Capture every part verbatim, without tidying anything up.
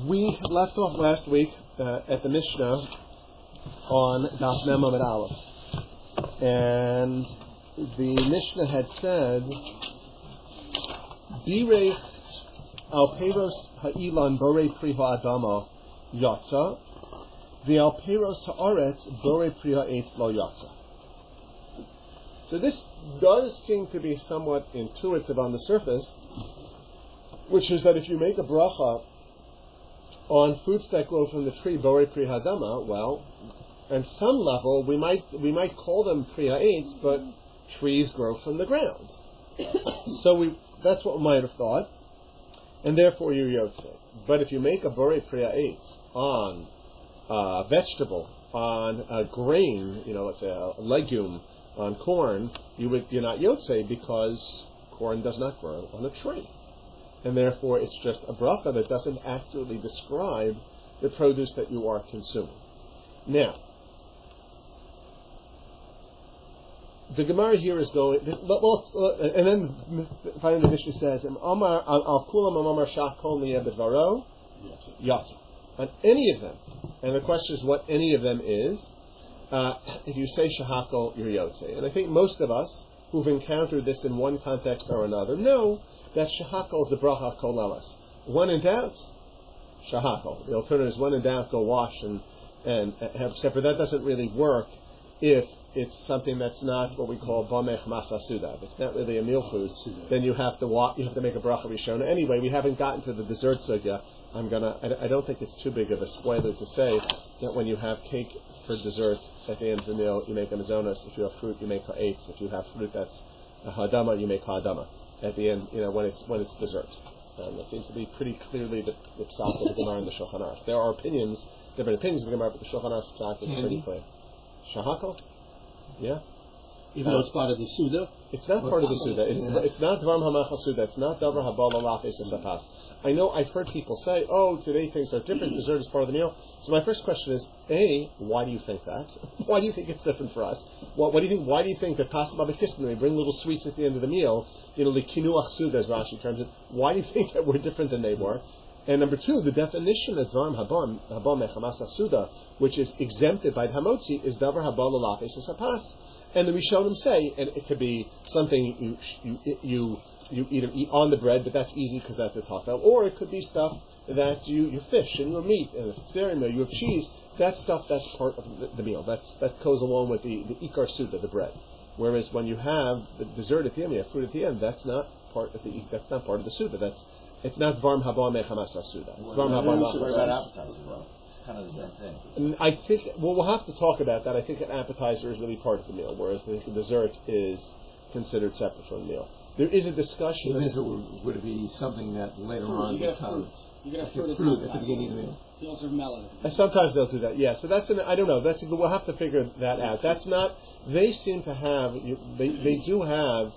We left off last week uh, at the Mishnah on Daf Mem Amud Aleph, and the Mishnah had said, "Birech al peros ha'ilan borei pri ha'adama yatsa, v'al peros ha'aretz borei pri ha'etz lo yatsa." So this does seem to be somewhat intuitive on the surface, which is that if you make a bracha on fruits that grow from the tree borei pri ha'adama, well, on some level we might we might call them pri ha'etz, but trees grow from the ground. So we that's what we might have thought, and therefore you're yotze. But if you make a borei pri ha'etz on a vegetable, on a grain, you know, let's say a legume, on corn, you would you're not yotze because corn does not grow on a tree, and therefore it's just a bracha that doesn't accurately describe the produce that you are consuming. Now, the Gemara here is going, and then finally the Mishnah says, "Amar al kulam amar shakol niyebedvaro yatsa." On any of them, and the question is what any of them is. Uh, if you say shahakol, you're yotze. And I think most of us who've encountered this in one context or another know that shahakol is the bracha kolelas. When in doubt, shahakol. The alternative is when in doubt, go wash and and have separate. That doesn't really work if it's something that's not what we call bamech masa suda. If it's not really a meal food, then you have to wa- you have to make a bracha rishona. Anyway, we haven't gotten to the dessert sugya. I'm gonna. I, I don't think it's too big of a spoiler to say that when you have cake for dessert at the end of the meal, you make a mazonos. If you have fruit, you make ha'etz. If you have fruit that's a ha'adama, you make ha'adama at the end. You know when it's when it's dessert. Um, that seems to be pretty clearly the, the psak of the Gemara and the Shulchan Aruch. There are opinions, different opinions of the Gemara, but the Shulchan Aruch's psak is pretty clear. Shahakol, yeah. Even though it's part of the Suda? It's not part of the Suda. It's, it's not Dvar Hamachal Suda. It's not Davar Habal Alaf Esasapas. I know I've heard people say, oh, today things are different. Dessert is part of the meal. So my first question is, A, why do you think that? Why do you think it's different for us? Well, what do you think? Why do you think that Pasababa Kisman, we bring little sweets at the end of the meal, you know, the Kinuach Suda, as Rashi terms it, why do you think that we're different than they were? And number two, the definition of Dvarim Habam, Habam Mechamasa Suda, which is exempted by the Hamotzi, is Davar Habal Alaf Esasapas. And the Rishonim say, and it could be something you you you, you either eat on the bread, but that's easy because that's a tafel, or it could be stuff that you, you fish and your meat, and if it's dairy meal, you have cheese. That stuff that's part of the, the meal. That's that goes along with the the ikar suda, the bread. Whereas when you have the dessert at the end, you have fruit at the end. That's not part of the that's not part of the suda. That's it's not dvarm haba mechamasa suda. It's dvarm haba mechamasa. Kind of the same thing. And I think, well, we'll have to talk about that. I think an appetizer is really part of the meal, whereas I think the dessert is considered separate from the meal. There is a discussion. So this would, would it be something that later fruit, on you get becomes fruit. You get a fruit, fruit at the beginning of the meal? You also have melon. Uh, sometimes they'll do that. Yeah. So that's an. I don't know. That's we'll have to figure that out. That's not. They seem to have. You, they they do have.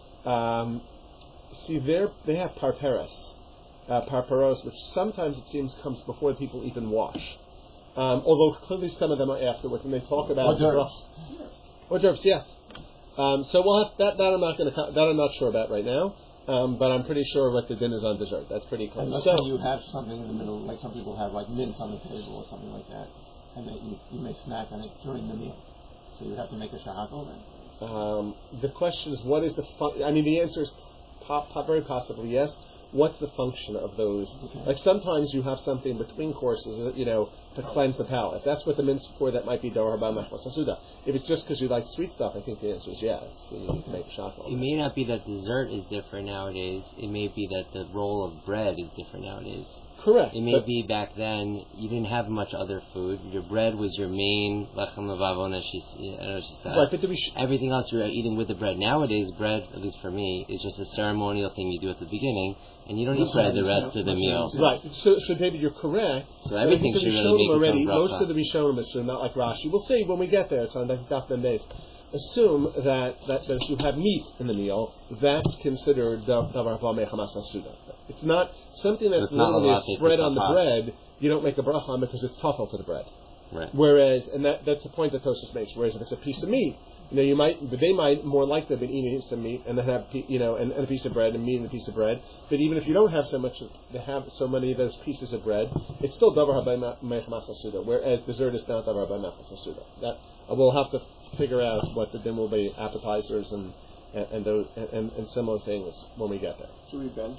Um, see, they they have parperos, uh, parperos, which sometimes it seems comes before people even wash. Um, although clearly some of them are afterwards, and they talk about hors d'oeuvres. Hors d'oeuvres, yes. Um, so we'll have that. That I'm not going to. That I'm not sure about right now. Um, but I'm pretty sure what the din is on dessert. That's pretty clear. Unless so you have something in the middle, like some people have, like mince on the table or something like that, and that you, you may snack on it during the meal. So you have to make a shahakol then. Um, the question is, what is the fun- I mean, the answer is po- po- very possibly yes. What's the function of those? Okay. Like sometimes you have something between courses, you know, to cleanse the palate. If that's what the mince for, that might be Dawar Haba Mechmas Suda. If it's just because you like sweet stuff, I think the answer is yes. So you need to make a shakal. It may not be that dessert is different nowadays. It may be that the roll of bread is different nowadays. Correct. It may be back then you didn't have much other food. Your bread was your main lechem levavon, as she, I know she said. Right, but we sh- everything else you were eating with the bread. Nowadays, bread, at least for me, is just a ceremonial thing you do at the beginning, and you don't eat bread the rest of the meal. Right. So, so David, you're correct. So everything should really make already. its own Most bracha. of the Rishonim assume, not like Rashi. We'll see when we get there. It's on Daf Mem Beis. Assume that, that, that if you have meat in the meal, that's considered davar haba mechamasa suda. It's not something that's It's not literally allowed a to spread take on the the pot. bread. You don't make a bracha because it's tafel to the bread. Right. Whereas, and that, that's the point that Tosfos makes. Whereas if it's a piece of meat, You know, you might, but they might more likely have been eating some meat and then have, you know, and, and a piece of bread and meat and a piece of bread. But even if you don't have so much, to have so many of those pieces of bread, it's still davar habay meich masal suda. Whereas dessert is not davar habay masal suda. That uh, we'll have to figure out what the din will be, appetizers and and and, those, and and similar things when we get there. Should we bench?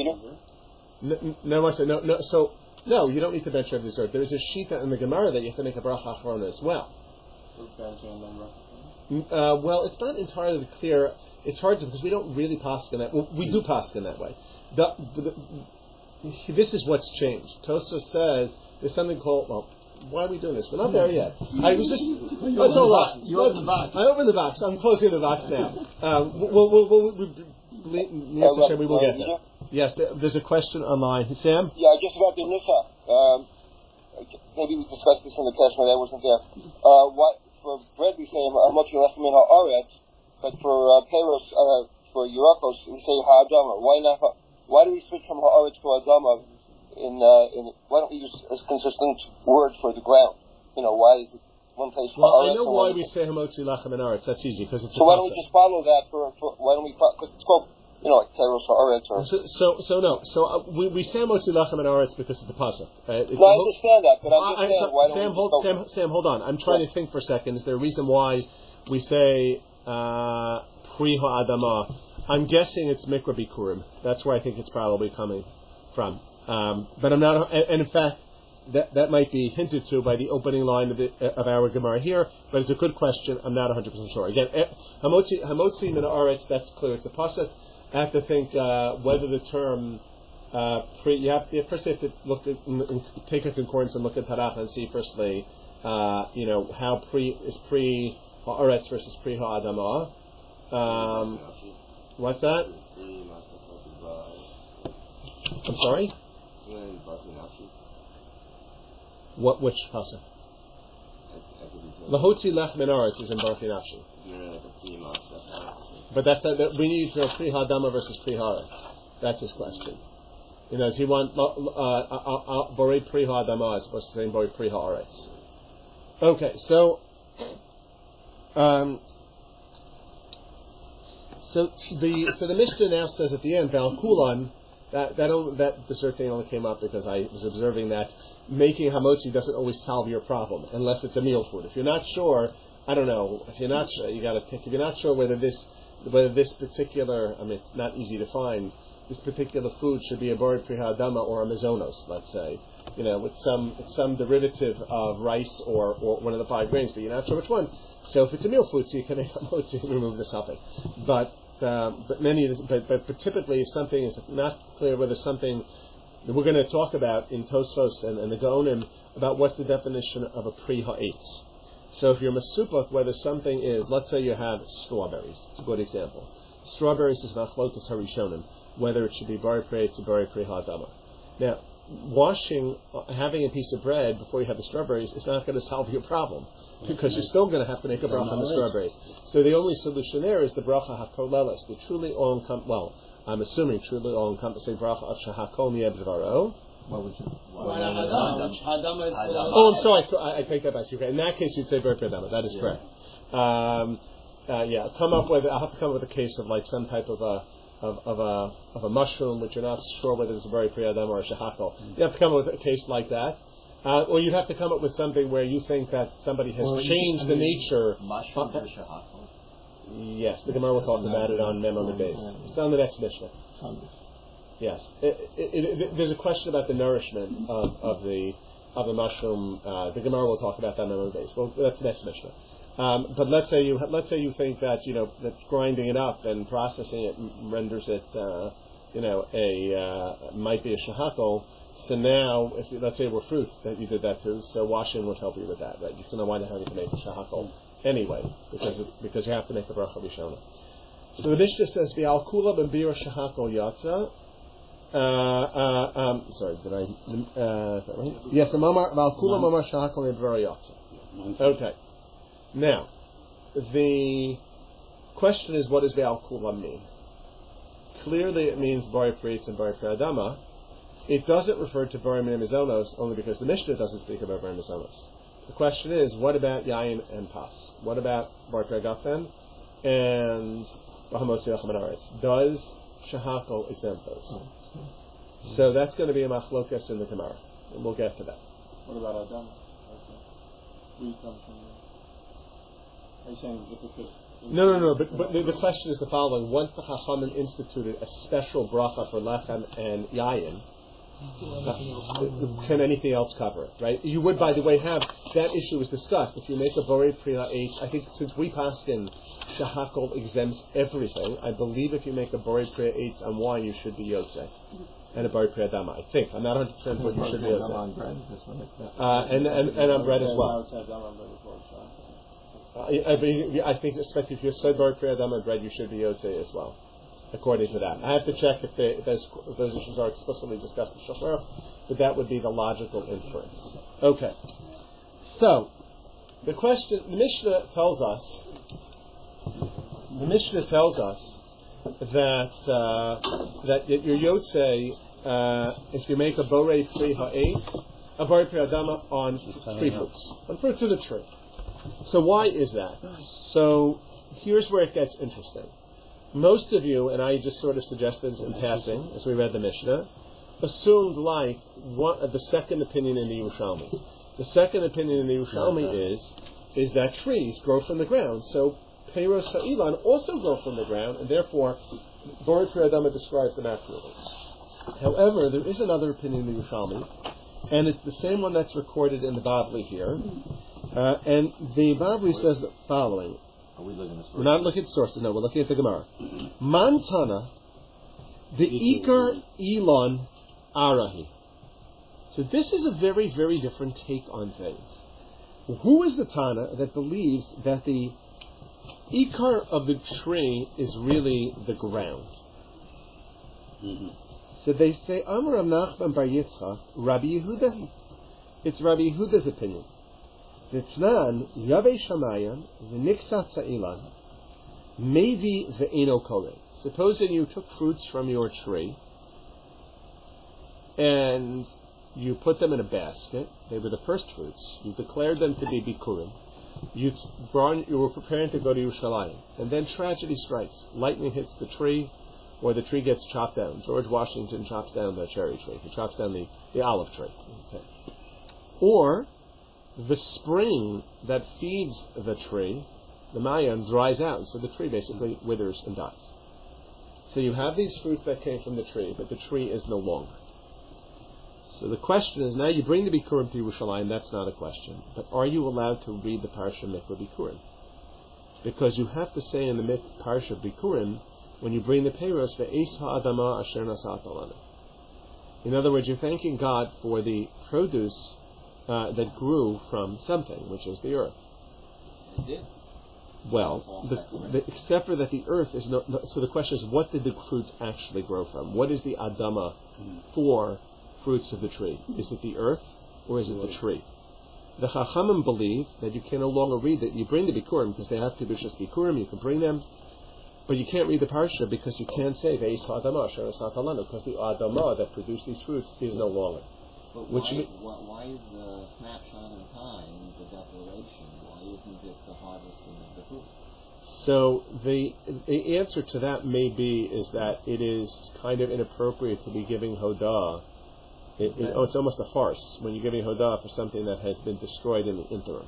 No, no, I said no, no. So no, you don't need to bench every dessert. There is a shita in the Gemara that you have to make a bracha achrona as well. So bench and then bracha. Uh, well, it's not entirely clear. It's hard to, because we don't really paskin in that. Well, we do paskin in that way. The, the, the, this is what's changed. Tosfos says there's something called. Well, why are we doing this? We're not there yet. I was just. You opened the box. You opened the box. I opened the box. I'm closing the box now. Um, we'll, we'll, we'll, we'll, we'll, we will get there. Yes, there's a question online. Sam? Yeah, just about the nusa. Um, maybe we discussed this in the past when I wasn't there. Uh, what? For bread we say hamotzi lechem min haaretz, but for uh, peiros, uh, for yerakos we say ha'adama. Why not? Why do we switch from haaretz to adama? In, uh, in why don't we use a consistent word for the ground? You know, why is it one place for well, haaretz? I know why we say hamotzi lechem min haaretz. That's easy because it's. So a why don't we just follow that for? for why don't we? Because it's called. You know, like peiros haaretz or. So, so, so no. So uh, we we say hamotzi lechem min haaretz because of the pasuk. Uh, no, I understand that, but I'm just I, saying so, why don't Sam, we hold, Sam, Sam, hold on. I'm trying yeah. to think for a second. Is there a reason why we say uh, pri ha'adama? I'm guessing it's mikra bikurim. That's where I think it's probably coming from. Um, but I'm not, and, and in fact, that that might be hinted to by the opening line of, the, of our Gemara here. But it's a good question. I'm not one hundred percent sure. Again, hamotzi hamotzi min haaretz. That's clear. It's a pasuk. I have to think uh, whether the term uh, pre. You have, you first have to look at, take a concordance and look at Tanakh and see firstly, uh, you know, how pre is pre haaretz versus pre ha'adama. Um, what's that? I'm sorry. What? Which pasuk? Lahotzi lech min haaretz is in Baruch Nafshi. But that's not, that we need to know pri ha'adama versus pri haaretz. That's his question. You know, does he want borei pri ha'adama as opposed to saying borei pri haaretz? Okay, so um, so the so the Mishnah now says at the end Val Kulan. That that only, that dessert thing only came up because I was observing that making hamotzi doesn't always solve your problem unless it's a meal food. If you're not sure, I don't know. If you're not sure, you got to think. If you're not sure whether this whether this particular, I mean, it's not easy to find. This particular food should be a borei pri ha'adama or a mizonos, let's say, you know, with some some derivative of rice or, or one of the five grains, but you're not sure which one. So if it's a meal food, so you can make hamotzi and remove the suffix. But Um, but many, but, but but typically, if something is not clear whether something that we're going to talk about in Tosfos and, and the Gaonim about what's the definition of a pri ha'etz. So if you're masupach, whether something is, let's say you have strawberries. It's a good example. Strawberries is machlokas harishonim, whether it should be bari pri ha'etz or bari pri ha'adama. Now, washing, having a piece of bread before you have the strawberries is not going to solve your problem. Because you're still going to have to make a bracha on the strawberries. So the only solution there is the bracha hakoleles, the truly all-encompassing, well, I'm assuming truly all-encompassing bracha of shahakol mi'ebdvaro. What would you? Why not Hadama? Oh, I'm sorry. I, I take that back. Okay. In that case, you'd say Beri Hadama. That is yeah. correct. Um, uh, yeah. Come up with. I'll have to come up with a case of like some type of a of, of a of a mushroom, which you're not sure whether it's a Beri Hadama or a shahakol. Mm-hmm. You have to come up with a case like that. Uh, or you'd have to come up with something where you think that somebody has well, changed the nature. Mushrooms or shahakol? Yes, the Gemara will talk about it on Mem on the base. It's on the next Mishnah. Yes, it, it, it, it, there's a question about the nourishment of, of the of the mushroom. Uh, the Gemara will talk about that on the base. Well, that's the next Mishnah. Um, but let's say you let's say you think that you know that grinding it up and processing it renders it uh, you know a uh, might be a shahakol. So now, if you, let's say we're fruit that you did that to, so washing would help you with that, right? You still don't want to have to make a shahakol anyway, because it, because you have to make a bracha b'shona. So the Mishnah says, "V'al kula b'bir shahakol yatsa." Uh, uh, um, sorry, did I? Uh, is that right? Yes, v'al kula b'bir shahakol b'bir yatsa. Okay. Now, the question is, what does v'al kula mean? Clearly, it means bari pritz and bari pradama. It doesn't refer to Bari Mizonos only because the Mishnah doesn't speak about Bari Mizonos. The question is, what about Yayin and Pas? What about Bar Gafen and Bahamotzi Lachem Aretz? Does Shahakol exempt those? So that's going to be a machlokas in the Gemara, and we'll get to that. What about Adam? Where comes from? Are you saying if it could? No, no, no. But, but the, the question is the following: once the Chachamim instituted a special bracha for lechem and yayin, uh, can anything else cover it? Right? You would, by the way, have that issue was discussed. If you make a borei priya eight, I think since we paskin shahakol exempts everything, I believe if you make a borei priya eight on wine, you should be yotze. And a borei priya dama. I think I'm not one hundred percent what you should be yotze. Uh, and and and on bread as well. Uh, I, I, I think, especially if you're said bar priya dam and bread, you should be yotze as well, according to that. I have to check if, they, if, those, if those issues are explicitly discussed in Shulchan Aruch, but that would be the logical inference. Okay. So, the question, the Mishnah tells us, the Mishnah tells us that uh, that your yotze, uh, if you make a borei pri ha'etz, a borei pri adama on tree fruits, on fruits of the tree. So why is that? So here's where it gets interesting. Most of you, and I just sort of suggested in passing as we read the Mishnah, assumed like one, the second opinion in the Yerushalmi. The second opinion in the Yerushalmi is is that trees grow from the ground. So Peiros Ha'ilan also grow from the ground, and therefore Borei Pri Adama describes them accurately. However, there is another opinion in the Yerushalmi, and it's the same one that's recorded in the Bavli here. Uh, and the Bavli says the following. Are we looking at sources? We're not looking at sources, no, we're looking at the Gemara. Mantana, the Ikar Elon Arahi. So this is a very, very different take on things. Who is the Tana that believes that the Ikar of the tree is really the ground? Mm-hmm. So they say, Amar Rav Nachman Bar Yitzchak, Rabbi Yehuda. It's Rabbi Yehuda's opinion. V'tznan Yavei Shamayim V'niksat Sa'ilan Maybe V'eno Kore. Supposing you took fruits from your tree and you put them in a basket. They were the first fruits. You declared them to be bikurim. You, brought, you were preparing to go to Yerushalayim. And then tragedy strikes. Lightning hits the tree, or the tree gets chopped down. George Washington chops down the cherry tree. He chops down the, the olive tree. Okay. Or the spring that feeds the tree, the mayan, dries out, so the tree basically withers and dies. So you have these fruits that came from the tree, but the tree is no longer. So the question is, now you bring the Bikurim to Yerushalayim, that's not a question, but are you allowed to read the Parsha Mikvah Bikurim? Because you have to say in the Mikvah Parsha Bikurim, when you bring the Peiros, Ve'es ha'adama asher nasat alanu. In other words, you're thanking God for the produce uh, that grew from something, which is the earth. It did. Well, the, the, except for that the earth is no, no. So the question is, what did the fruits actually grow from? What is the adama for fruits of the tree? Is it the earth or is it the tree? The Chachamim believe that you can no longer read that. You bring the Bikurim because they have Kedushas Bikurim. You can bring them, but you can't read the Parsha because you can't say Ve'es ha'adama asher nasat alanu, because the adama that produced these fruits is no longer. But Which why, me- why, why is the snapshot in time the declaration? Why isn't it the harvesting of the fruit? So the the answer to that may be is that it is kind of inappropriate to be giving hodah. It, it, oh, it's almost a farce when you're giving hodah for something that has been destroyed in the interim.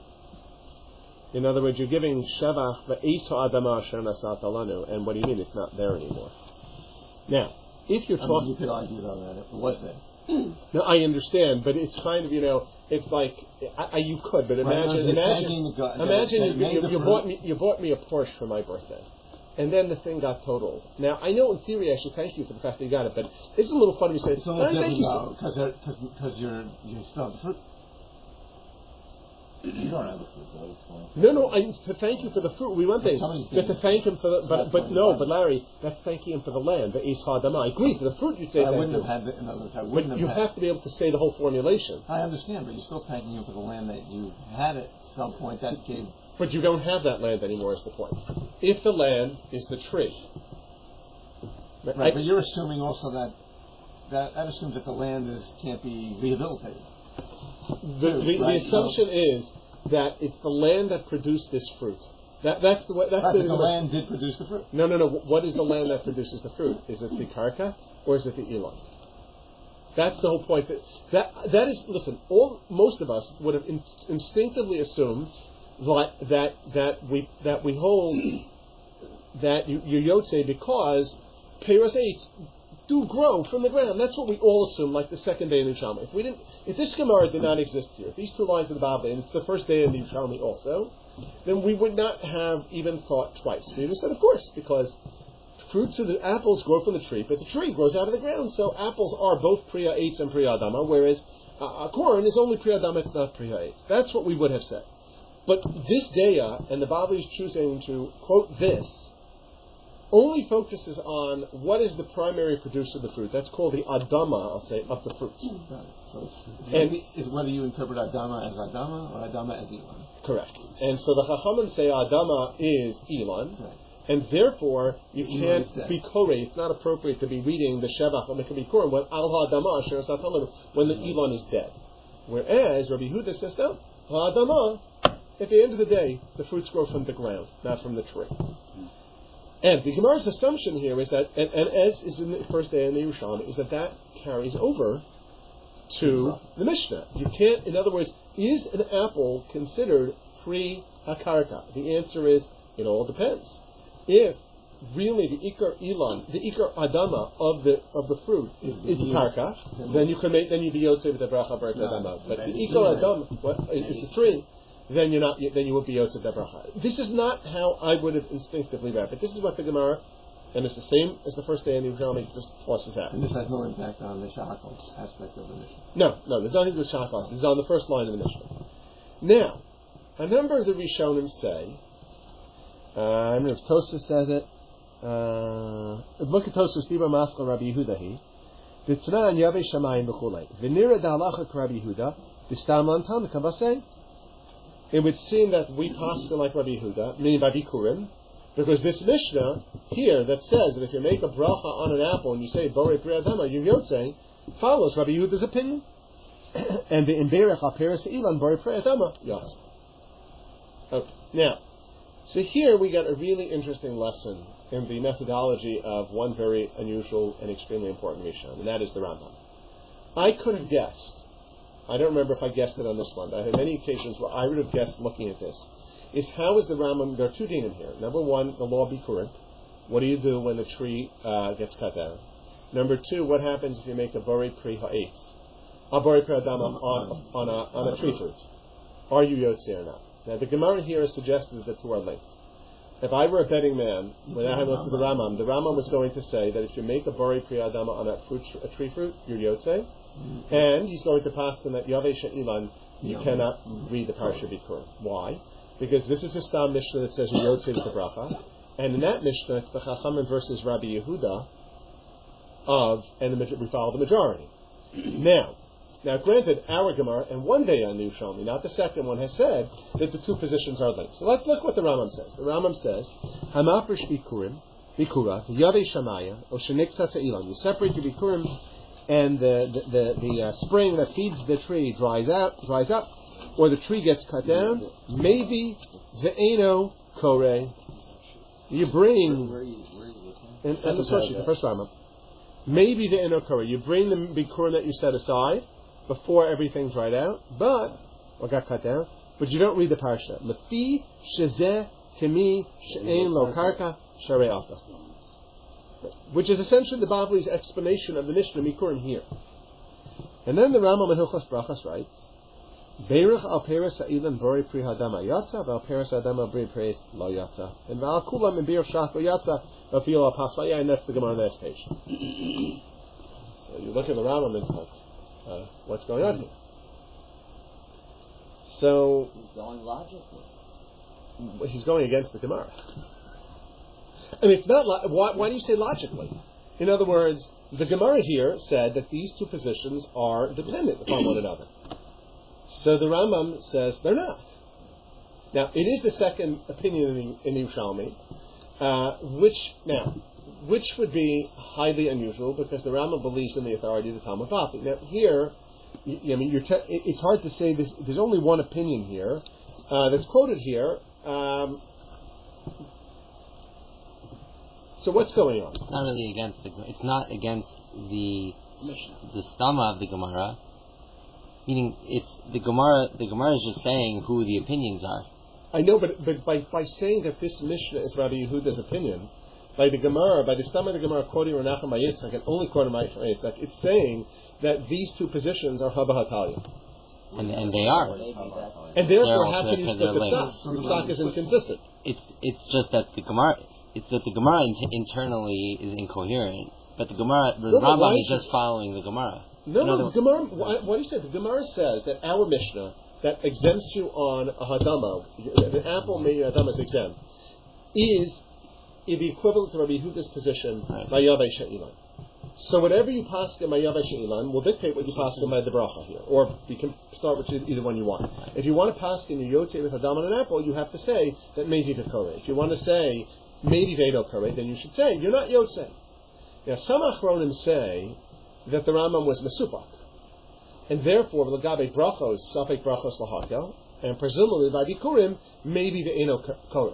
In other words, you're giving shevach ve'es ha'adama asher nasat alanu, and what do you mean? It's not there anymore. Now, if you're I talking, mean, you could argue though that it was there. no, I understand, but it's kind of, you know, it's like I, I, you could, but imagine, Right, no, imagine, God, imagine they you, made you, the you fruit. bought me, you bought me a Porsche for my birthday, and then the thing got totaled. Now I know in theory I should thank you for the fact that you got it, but it's a little funny to say. It's a little "Oh, thank different you, though, because because you're you still have the fruit. You don't have the fruit, though. It's fine. No, no, I, to thank you for the fruit. We want But things. somebody's You have to getting thank him for the, but That's but what no, you but Larry, that's thanking him for the land, the East Hadama. I agree for the fruit. You say But I thank wouldn't you. have had the, in other words, I But wouldn't you have have had. to be able to say the whole formulation. I understand, but you're still thanking him for the land that you had at some point that gave. But you don't have that land anymore. Is the point? If the land is the tree, Right, I- but you're assuming also that that, that assumes that the land is can't be rehabilitated. The, the, the Right, assumption is that it's the land that produced this fruit. That, that's the way. That's right, the, the, the land did produce the fruit. No, no, no. What is the land that produces the fruit? Is it the karka or is it the elon? That's the whole point. That that, that is. Listen, all most of us would have in, instinctively assumed that that that we that we hold that you, you yotze because Peiros eight do grow from the ground. That's what we all assume, like the second day in the Yerushalmi. If we didn't, if this Gemara did not exist here, if these two lines of the Bavli, and it's the first day in the Yerushalmi also, then we would not have even thought twice. We would have said, of course, because fruits of the apples grow from the tree, but the tree grows out of the ground. So apples are both Priya Eitz and Priya Adama, whereas uh, corn is only Priya Adama, it's not Priya Eitz. That's what we would have said. But this Deya, and the Bavli is choosing to quote this, only focuses on what is the primary producer of the fruit. That's called the Adama, I'll say, of the fruits. Right. So it's, and it's whether you interpret Adama as Adama or Adama as Elon. Correct. And so the Chachamim say Adama is Elon, right. and therefore you Elon can't be Koreh. It's not appropriate to be reading the Shevach or Mekabikurim when Al Ha'adama Asher Satalamu, when the Elon is dead. Whereas Rabbi Yehuda says, no, Ha'adama, at the end of the day, the fruits grow from the ground, not from the tree. And the Gemara's assumption here is that, and, and as is in the first day in the Yerushalmi, is that that carries over to the Mishnah. You can't, in other words, is an apple considered pre-hakarka? The answer is, it all depends. If really the ikar ilan, the ikar adama of the of the fruit is, is karka, then you can make, then you be yotze with the bracha bracha adama. But the ikar adama what, is the tree. Then you're not. Then you would be yotze bracha. This is not how I would have instinctively read, but this is what the Gemara, and it's the same as the first day in the Yerushalmi, just flushes out. And this has no impact on the shachal aspect of the Mishnah. No, no, there's nothing to do with shachal. This is on the first line of the Mishnah. Now, a number of the Rishonim say, uh, I don't know if Tosfos says it. Uh, look at Tosfos Dibra Maskal Rabbi Yehudahi. The Tanan Yavei Shamayim B'Chulei. V'nira Da'alacha Rabbi Yehuda. V'stam Lantan Kavasei. It would seem that we pass like Rabbi Yehuda, meaning by Bikurim, because this Mishnah here that says that if you make a bracha on an apple and you say Borei Pri Adama, you yotze, follows Rabbi Yehuda's opinion. And the Imberech HaPeres Ilan Borei Pri Adama, yotze. Okay, now, so here we got a really interesting lesson in the methodology of one very unusual and extremely important Rishon, and that is the Rambam. I could have guessed, I don't remember if I guessed it on this one, but I had many occasions where I would have guessed looking at this, is how is the Rambam, there are two dinim here. Number one, the law of Bikurim. What do you do when the tree uh, gets cut down? Number two, what happens if you make a Borei Pri Ha'etz, a Borei Pri Adama on, on, a, on a tree fruit? Are you Yotze or not? Now the Gemara here has suggested that the two are linked. If I were a betting man, when I looked at the Rambam, the Rambam was going to say that if you make a Borei Pri Adama on a, fruit, a tree fruit, you're Yotze. Mm-hmm. And he's going to pass them at Yavei She'ilan, you no. cannot read the Parsha Bikurim. Why? Because this is a Stam Mishnah that says you Yotze with the bracha, and in that Mishnah it's the Chachamim versus Rabbi Yehuda of, and the, we follow the majority. now, now granted, our Gemara, and one day on the Yerushalmi, not the second one, has said that the two positions are linked. So let's look what the Rambam says. The Rambam says, Hamafresh Bikurim, Bikura, Yavei Shamaya, O Shenikta Te'ilan. You separate your Bikurim, and the the, the, the uh, spring that feeds the tree dries out, dries up, or the tree gets cut down, maybe ve'eno kore. You bring, where, where are you, where are you looking? And, and the first, the first Rambam. Maybe ve'eno kore. You bring the bikurim that you set aside before everything dried out, but or got cut down, but you don't read the parsha. Lefi shezeh kemi she'ein lo karka sharei alta. Which is essentially the Bavli's explanation of the Mishnah Mikurim here. And then the Rambam in Hilchos Brachas writes, Beirach al peres ha'ilan bori pri hadama yatsa, v'al peres hadama bori pri lo yatsa. And v'al kulam in bir shach lo yatsa, v'afil al pasvaya, and that's the Gemara on the next page. So you look at the Rambam and it's like, uh, what's going on here? So... He's going logically. He's going against the Gemara. I mean, it's not. Lo- why, why do you say logically? In other words, the Gemara here said that these two positions are dependent upon one another. So the Rambam says they're not. Now, it is the second opinion in, in Yerushalmi, uh, which now, which would be highly unusual because the Rambam believes in the authority of the Talmud Bavli. Now, here, I mean, you're te- it's hard to say this. There's only one opinion here. uh, that's quoted here. Um, so what's going on? It's not really against the. It's not against the the stomach of the Gemara. Meaning, it's the Gemara. The Gemara is just saying who the opinions are. I know, but but by, by saying that this Mishnah is Rabbi Yehuda's opinion, by the Gemara, by the stomach of the Gemara quoting Renachim Yitzchak and only quoting Renachim Yitzchak, it's saying that these two positions are Haba Hatalia. And, and they are. And therefore, they're how can you split the psak? The psak is inconsistent. It's it's just that the Gemara, it's that the Gemara in, internally is incoherent, but the Gemara, the no, Rambam is just following the Gemara. No, no, the Gemara. What, what do you say? The Gemara says that our Mishnah that exempts you on a hadama, the apple made hadama is exempt, is the equivalent to Rabbi Yehuda's position by Yavei She'ilan. So whatever you paskin by Yavei She'ilan will dictate what you paskin by the bracha here, or you can start with either one you want. If you want to paskin your yotze with hadama and an apple, you have to say that maybe v'kore. If you want to say maybe vedo kore, then you should say you're not yotze. Now some achronim say that the Rambam was mesupak, and therefore l'gabe brachos safek brachos lahakel, and presumably by bikurim maybe ve'eno kore.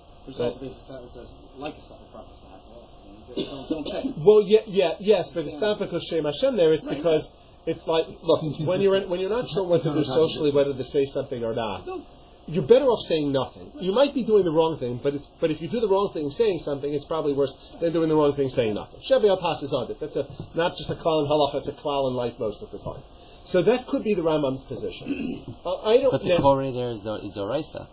Like a safek brachos lahakel. Don't, don't say. Well, yeah, yeah, yes, but it's not because Shem Hashem there. It's because it's like, look, when you're in, when you're not sure what to do socially, whether to say something or not, you're better off saying nothing. You might be doing the wrong thing, but it's but if you do the wrong thing saying something, it's probably worse than doing the wrong thing saying nothing. Shevi al passes on it. That's a not just a klal in halacha; it's a klal in life most of the time. So that could be the Rambam's position. uh, I don't. But the kore there is the is the Raisa.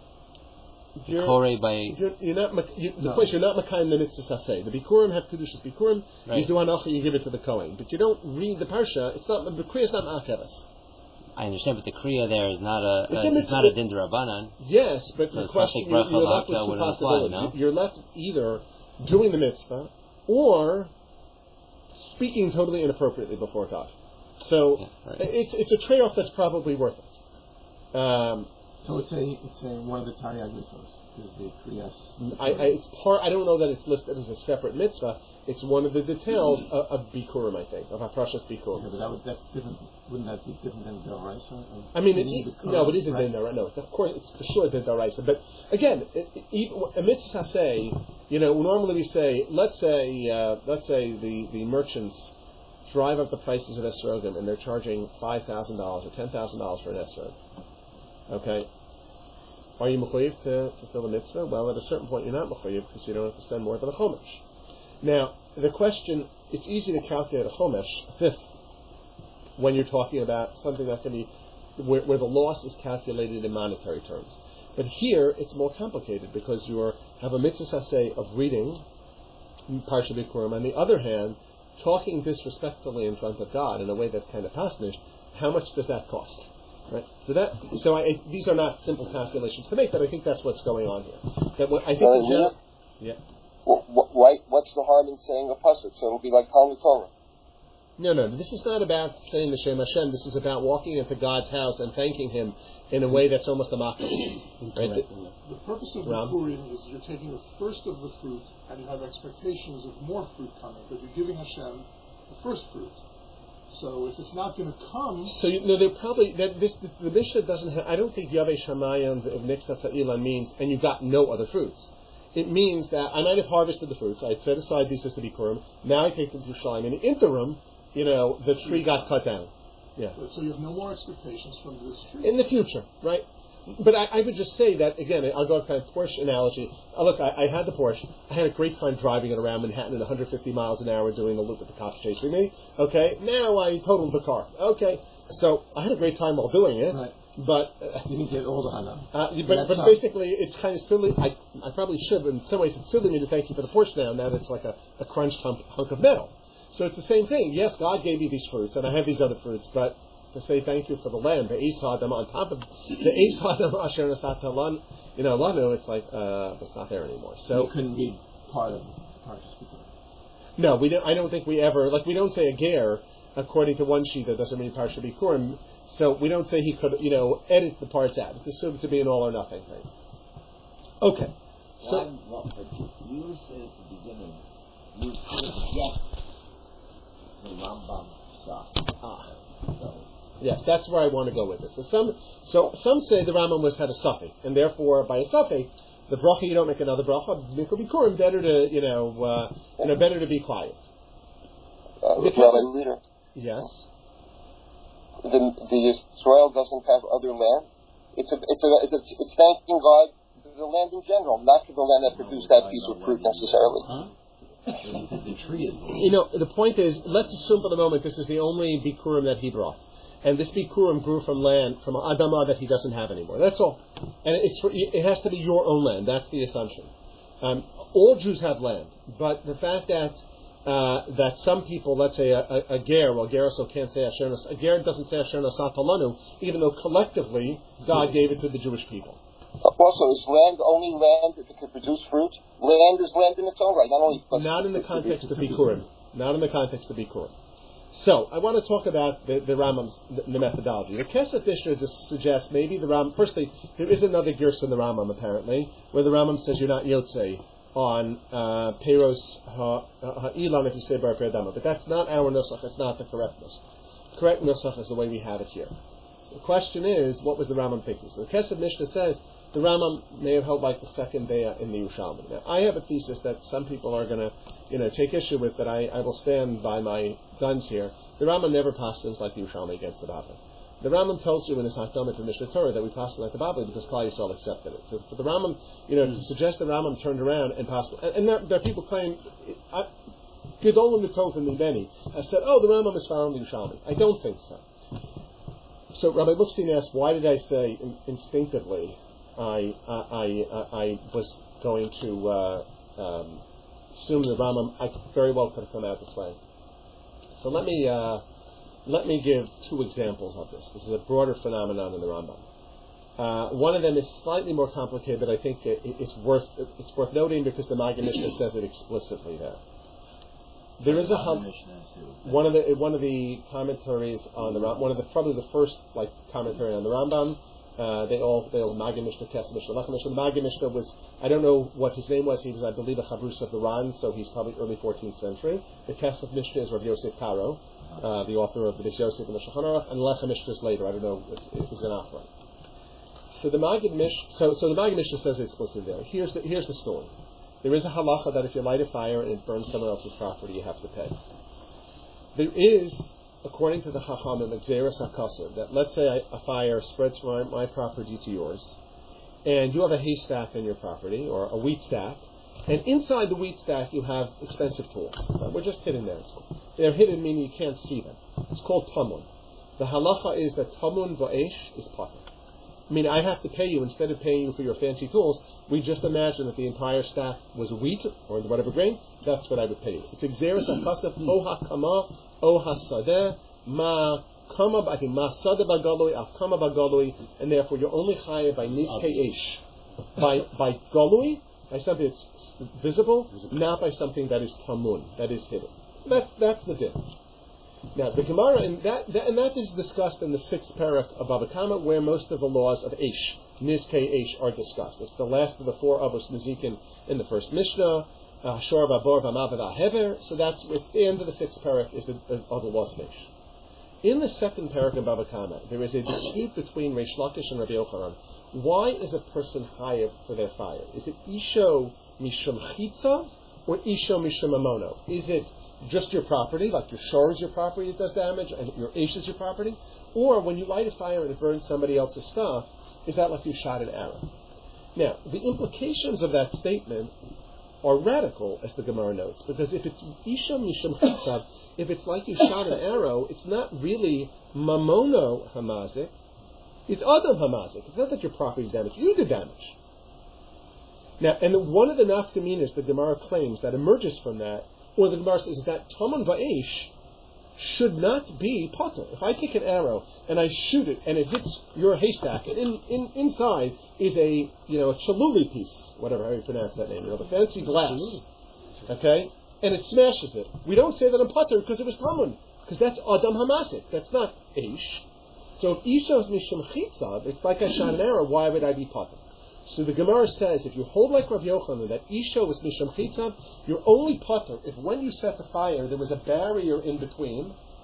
You're, kore by you're, you're not you, the no. place you're not makayim the mitzvah saseh. The bikurim have kedushas bikurim. Right. You do hanacha, you give it to the kohen, but you don't read the parsha. It's not the kriya is not ma'akeves. I understand, but the kriya there is not a, It's uh, a it's mitzvah. not a din d'Rabbanan. Yes, but So the question Safek you're, bracha you're left with l'hakel two wouldn't apply, possibilities. no? You're left either doing the mitzvah or speaking totally inappropriately before God. So Yeah, right. it's it's a trade-off that's probably worth it. Um, So it's a it's a one of the Taryag mitzvahs is the kriyas. I, I, it's part. I don't know that it's listed as a separate mitzvah. It's one of the details of, of Bikurim, I think, of Haprashas Bikurim. Yeah, but that would, that's different. Wouldn't that be different than the Raisa? I mean, it, it, no, it isn't right. Right? No, it's of course it's for sure the Daraisa. But again, it, it, a mitzvah say, you know, normally we say, let's say, uh, let's say the, the merchants drive up the prices of esrogim and they're charging five thousand dollars or ten thousand dollars for an esrog. Okay, are you mechuyev to fulfill the mitzvah? Well, at a certain point, you're not mechuyev because you don't have to spend more than a chomesh. Now, the question: it's easy to calculate a chomesh, a fifth, when you're talking about something that can be where, where the loss is calculated in monetary terms. But here, it's more complicated because you have a mitzvah say of reading Parsha Bikurim. On the other hand, talking disrespectfully in front of God in a way that's kind of pasnish. How much does that cost? Right. So that so I, these are not simple calculations to make, but I think that's what's going on here. That what I think. Uh, the gen- yeah. Well, why, what's the harm in saying a pasuk? So it'll be like Talmud Torah. No, no. This is not about saying the Shem Hashem. This is about walking into God's house and thanking Him in a way that's almost a mockery. Right? The, the purpose of Ram? the Purim is you're taking the first of the fruit and you have expectations of more fruit coming, but you're giving Hashem the first fruit. So if it's not going to come, so you know they probably that this the, the Mishnah doesn't have. I don't think Yavei Shamayim of Nixat Sa'ilan means and you got no other fruits. It means that I might have harvested the fruits. I set aside these as to be Purim. Now I take them to Shalim. In the interim, you know, the tree got cut down. Yeah. So you have no more expectations from this tree. In the future, right? But I, I would just say that, again, I'll go with kind of Porsche analogy. Uh, look, I, I had the Porsche. I had a great time driving it around Manhattan at one hundred fifty miles an hour doing the loop with the cops chasing me. Okay. Now I totaled the car. Okay. So I had a great time while doing it. Right. But uh, you didn't get all the Hana. Uh, but but basically, it's kind of silly. I I probably should, but in some ways, it's silly me to thank you for the Porsche now. Now that it's like a, a crunched hunk, hunk of metal. So it's the same thing. Yes, God gave me these fruits, and I have these other fruits, but to say thank you for the land, the Esau them on top of the Esau them Asher Nasat you know, Lanu, it's like uh, it's not there anymore. So you couldn't be part of Parshas Bikurim. No, we don't. I don't think we ever like we don't say a ger according to one sheet that doesn't mean Parsha Bikurim. So we don't say he could, you know, edit the parts out. It's assumed to be an all or nothing thing. Okay. So One, what, but you, you said at the beginning, you could get the Rambam's psak. ah. So Yes, that's where I want to go with this. So some, so some say the Rambam was had a suffix, and therefore by a suffix, the bracha you don't make another bracha. Mikol Bikurim, better to you know, uh, you know, better to be quiet. Uh, Rabbi Leader. Yes. The, the Israel doesn't have other land. It's a, it's a, it's, it's thanking God for the land in general, not for the land that produced that piece of fruit necessarily. Huh? The tree is. You know, the point is, let's assume for the moment this is the only Bikurim that he brought. And this Bikurim grew from land, from Adamah that he doesn't have anymore. That's all. And it's for, it has to be your own land. That's the assumption. Um, all Jews have land. But the fact that uh, that some people, let's say a, a, a ger, well, ger also can't say Asher Nas, a ger doesn't say Asher Nasat Alanu, even though collectively God gave it to the Jewish people. Also, is land only land that can produce fruit? Land is land in its own right, not only... Not in the context of Bikurim. Not in the context of Bikurim. So, I want to talk about the, the Rambam's the, the methodology. The Kesef Mishnah just suggests maybe the Rambam... Firstly, there is another Gersa in the Rambam, apparently, where the Rambam says you're not Yotzei on uh, Peiros Ha'ilam if you say Bar Perdama. But that's not our Nusach, it's not the correct Nusach. The correct Nusach is the way we have it here. The question is, what was the Rambam thinking? So the Kesef Mishnah says the Rambam may have held like the second day in the Yerushalmi. Now, I have a thesis that some people are going to, you know, take issue with, but I, I will stand by my guns here. The Rambam never passes like the Yerushalmi against the Bavli. The Rambam tells you in his Hakdama to Mishnah Torah that we pass like the Bavli because Klal Yisrael accepted it. So for the Rambam, you know, to suggest the Rambam turned around and passed, and, and there, there are people claim, Gedolim Mitov and Mibeni has said, oh, the Rambam is found in the Yerushalmi. I don't think so. So Rabbi Lipstein asked, why did I say in, instinctively I, I, I, I was going to uh, um, assume the Rambam I very well could have come out this way. So let me uh, let me give two examples of this. This is a broader phenomenon in the Rambam. Uh, one of them is slightly more complicated, but I think it, it's worth it's worth noting because the Maggid Mishnah says it explicitly there. There is a hum, one of the one of the commentaries on the Rambam, one of the probably the first like commentary on the Rambam. Uh, they all they all Maggid Mishnah, Kesef Mishnah, Lech Mishnah. The Maggid Mishnah was, I don't know what his name was. He was, I believe, a Chavrus of the Ran, so he's probably early fourteenth century. The Kesef Mishnah is Rav Yosef Karo, uh, the author of the Beis Yosef and the Shulchan Aruch, and Lech Mishnah is later. I don't know if it was an Achron. So the Maggid Mishnah, so so the Maggid Mishnah says it explicitly there. Here's the here's the story. There is a halacha that if you light a fire and it burns someone else's property, you have to pay. There is, according to the Chachamim, Xeris HaKasser, that let's say I, a fire spreads from my, my property to yours, and you have a haystack on your property, or a wheat stack, and inside the wheat stack you have expensive tools. Uh, we're just hidden there. They're hidden, meaning you can't see them. It's called Tamun. The halacha is that Tamun Va'esh is Pater. I mean, I have to pay you, instead of paying you for your fancy tools, we just imagine that the entire stack was wheat, or whatever grain, that's what I would pay you. It's Xeris HaKasser, O HaKama, O HaSadeh, Ma Kama, I think Ma Sadeh Bagalui, Af Kama Bagalui, and therefore you're only chayav by Nizkei Eish. By, by Galui, by something that's visible, not by something that is Tamun, that is hidden. That's, that's the difference. Now, the Gemara, and that, that, and that is discussed in the sixth parak of Bava Kama, where most of the laws of Eish, Nizkei Eish, are discussed. It's the last of the four Avos Nizikin in the first Mishnah, Shor Vabor Vamav Hever, so that's, it's the end of the sixth parak is the, of the laws of Eish. In the second parak of Bava Kama, there is a dispute between Reish Lakish and Rabbi Yochanan. Why is a person chayav for their fire? Is it Isho Mishum Chitza or Isho Mishum Mamono? Is it just your property, like your shore is your property that does damage, and your Eish is your property? Or when you light a fire and it burns somebody else's stuff, is that like you shot an arrow? Now, the implications of that statement are radical, as the Gemara notes, because if it's Isha Mishum Chitzav, if it's like you shot an arrow, it's not really Mamono Hamazik, it's Adam Hamazik. It's not that your property is damaged, you did damage. Now, and the, one of the nafkaminas the Gemara claims that emerges from that, or the Gemara says, is that Taman Va'esh should not be potter. If I take an arrow and I shoot it and it hits your haystack, and in, in, inside is a, you know, a chaluli piece, whatever how you pronounce that name, you know, the fancy glass, okay, and it smashes it. We don't say that I'm potter because it was Tamun, because that's Adam Hamasik. That's not Eish. So if Isha is Mishum Chitzav, it's like I shot an arrow. Why would I be potter? So the Gemara says, if you hold like Rav Yochanan that Isha was Mishum Chitzav, you're only potter if when you set the fire there was a barrier in between,